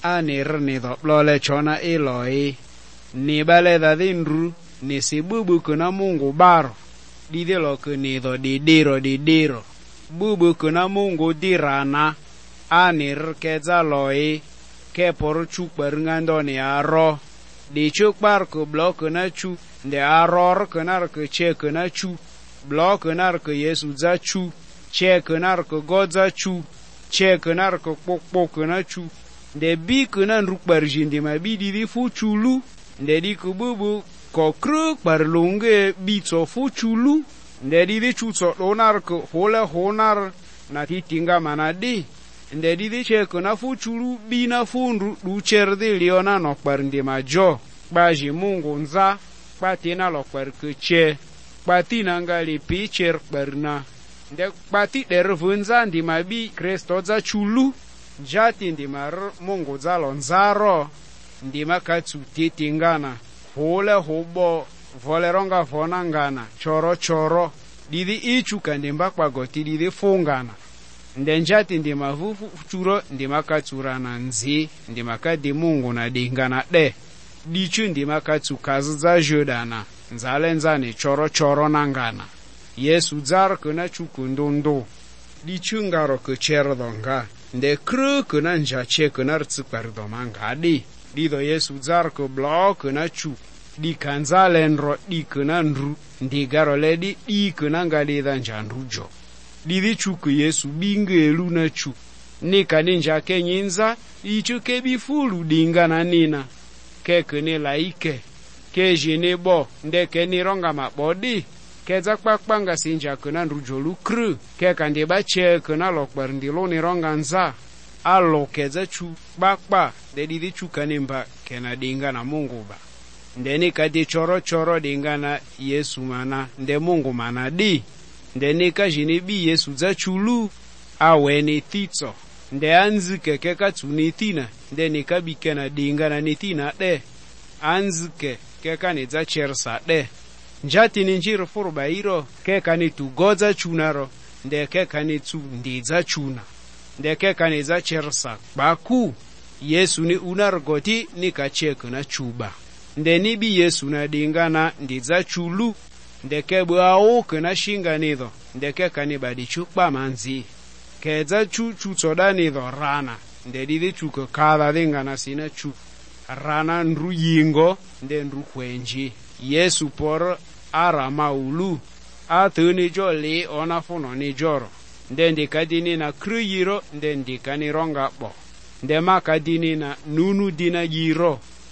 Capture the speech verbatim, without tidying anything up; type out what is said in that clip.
anir ni do plole chona Eloi ni bale da dindru ni sibubu kuna Mungu baro didelo kunido didiro didiro bubu kuna Mungu dirana anir keza loi ke por chukbar ngando ni aro di chukbar ku blok na chu de aror kunar ku che kuna chu blok kunar ku Yesu za chu che kunar ku God za chu che kunar ku pokpok kuna chu de bi kuna rukbar jindi ma bi di fu chulu de di ku bubu ko kruk bar lunge bi so fu chulu de di di chu so donar ku hola honar na ti tinga manadi de di di che kuna fu chulu bi na fundu du cherde liona no par ndi majo baji Mungu nza patina lo par ku che patina ngali picher barna de pati der vunza ndi mabi Kristo za chulu jati ndi mar Mungu za lonzaro ndi makatsu titingana hole hobo voleronga vonangana choro choro didi ichu kandi mbakwa goti didi fungana ndenjati ndi mavufu churo ndi makatsurana nzi ndi makadi Mungu na dingana de dichu ndi makatsu kazi za jodana nzalenzani choro choro nangana Yesu zar kuna chukundondo dichu ngaro kucherdonga nde kru kuna njache kuna rtsuperdomanga di dido Yesu zar ku blok kuna chu di kanzalenro di kuna nru ndi garo ledi di kuna ngadi da njanrujo didi chu ku Yesu binge elu na chu nika ninja ke nyinza ichu ke bifulu dingana nina ke kene laike ke jene bo nde ke nironga mabodi ke zakpakpanga sinja kuna nrujo lukru ke kande bache kuna lokbar ndilo nironga nza alo ke za chu bakpa de didi chu kanemba kena dingana Mungu ba ndeni kadi choro choro dingana Yesu mana nde Mungu mana di ndeni ka jinibi Yesu za chulu aweni titso nde anzike ke katsunitina ndeni kabikena dingana nitina de anzike ke kani za chersa de njati ninjiro furba iro ke kani tu goza chunaro nde ke kani tu ndiza chuna nde ke kani za chersa baku Yesu ni unargoti ni kacheku na chuba ndeni bi Yesu na dingana ndiza chulu ndeke bwao kana shinga nido ndeke kaniba di chukpa manzi keza chu chu soda nido rana ndedi di chuko kada dingana sina chu rana nru yingo nde nru kwenji Yesu por ara maulu atuni joli ona funo ni joro nde ndikadini na kruyiro nde ndikani ronga bo nde makadini na nunu dina yiro